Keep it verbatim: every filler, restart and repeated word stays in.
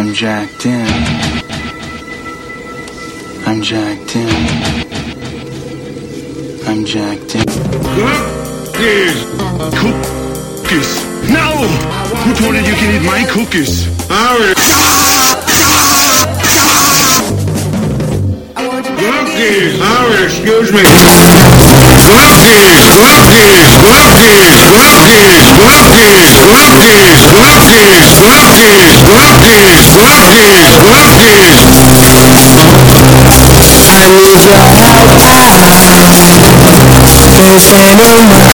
I'm jacked in. I'm jacked in. I'm jacked in. Cookies! Cookies! No! Who told you you can eat my cookies? Cookies! Howard, excuse me. Cookies! Cookies! Cookies! Cookies! Cookies! Cookies! Cookies! Cookies! Cookies! Cookies! Cookies! I need your help. Can't stand on my